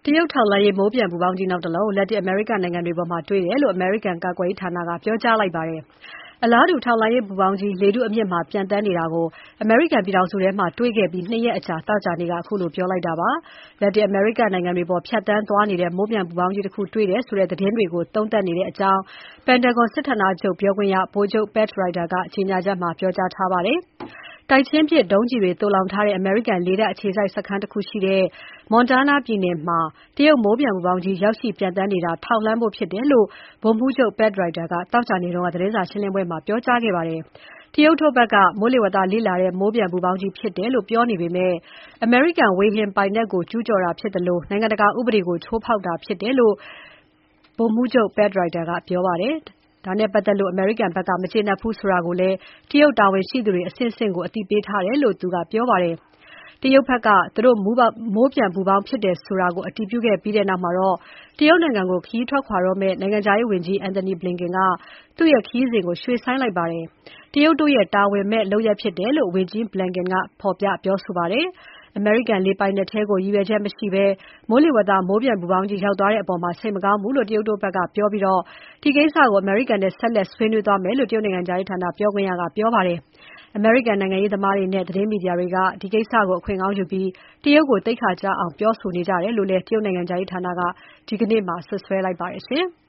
တရုတ်ထောက်လှမ်းရေးမိုးပျံပူပေါင်းကြီးနောက်တလုံးလက်တင်အမေရိကနိုင်ငံတွေပေါ်မှာတွေ့တယ်လို့အမေရိကန်ကာကွယ်ရေးဌာနကပြောကြားလိုက်ပါတယ်။အလားတူထောက်လှမ်းရေးပူပေါင်းကြီးလေထုအမြင့်မှာပျံသန်းနေတာကိုအမေရိကန်ပြည်ထောင်စုထဲမှာတွေ့ခဲ့ပြီး2 ရက်အကြာသောကြာနေ့ကအခုလိုပြောလိုက်တာပါ။လက်တင်အမေရိကနိုင်ငံတွေပေါ်ဖြတ်သန်းသွားနေတဲ့မိုးပျံပူပေါင်းကြီးတစ်ခုတွေ့တယ်ဆိုတဲ့သတင်းတွေကိုသုံးသပ်နေတဲ့အကြောင်း Pentagon စစ်ဌာနချုပ်ပြောခွင့်ရဗိုလ်ချုပ် Pat Ryder ကကြေညာချက်မှာပြောကြားထားပါတယ်။တိုက်ချင်းပစ်ဒုံးကျည်တွေသိုလှောင်ထားတဲ့အမေရိကန်လေတပ်အခြေစိုက်စခန်းတစ်ခုရှိတဲ့ Montana ပြည်နယ်မှာတရုတ်မိုးပျံပူပေါင်းကြီးရောက်ရှိပျံသန်းနေတာထောက်လှမ်းဖို့ဖြစ်တယ်လို့ဗိုလ်မှူးချုပ် Pat Ryder ကသောကြာနေ့ကသတင်းစာရှင်းပွဲမှာပြောကြားခဲ့ပါတယ်။တရုတ်ထုတ်ဘက်ကမိုးလေဝသလေ့လာတဲ့မိုးပျံပူပေါင်းကြီးဖြစ်တယ်လို့ပြောနေပေမဲ့အမေရိကန်ဝေဟင်ပိုင်နက်ကိုကျူးကျော်တာဖြစ်တယ်လို့နိုင်ငံတကာဥပဒေကိုချိုးဖောက်တာဖြစ်တယ်လို့ဗိုလ်မှူးချုပ် Pat Ryder ကပြောပါတယ်။ဒါနဲ့ပတ်သက်လို့အမေရိကန်ဘက်ကမကျေနပ်ဘူးဆိုတာကိုလည်းတရုတ်တာဝန်ရှိသူတွေအဆင့်ဆင့်ကိုအသိပေးထားတယ်လို့သူကပြောပါတယ်။တရုတ်ဘက်ကသူတို့မိုးပျံပူပေါင်းဖြစ်တယ်ဆိုတာကိုအတည်ပြုခဲ့ပြီးတဲ့နောက်မှာတော့တရုတ်နိုင်ငံကိုခရီးထွက်ခွာတော့မဲ့နိုင်ငံခြားရေးဝန်ကြီး Antony Blinken ကသူ့ရဲ့ခရီးစဉ်ကိုရွှေ့ဆိုင်းလိုက်ပါတယ်။တရုတ်တို့ရဲ့တာဝန်မဲ့လုပ်ရပ်ဖြစ်တယ်လို့ဝန်ကြီး Blinken ကဖော်ပြပြောဆိုပါတယ်။အမေရိကန်လေပိုင်နက်ထဲကိုရည်ရွယ်ချက်မရှိဘဲမိုးလေဝသမိုးပျံပူပေါင်းကြီးရောက်သွားတဲ့အပေါ်စိတ်မကောင်းဘူးလို့တရုတ်တို့ဘက်ကပြောပြီးဒီကိစ္စကိုအမေရိကန်နဲ့ဆက်လက်ဆွေးနွေးသွားမယ်လို့တရုတ်နိုင်ငံခြားရေးဌာနပြောခွင့်ရကပြောပါတယ်။အမေရိကန်နိုင်ငံရေးသမားတွေနဲ့သတင်းမီဒီယာတွေကဒီကိစ္စကိုအခွင့်ကောင်းယူပြီးတရုတ်ကိုသိက္ခာကျအောင်ပြောဆိုနေကြတယ်လို့လည်းတရုတ်နိုင်ငံခြားရေးဌာနကဒီကနေ့စွပ်စွဲလိုက်ပါတယ်ရှင်။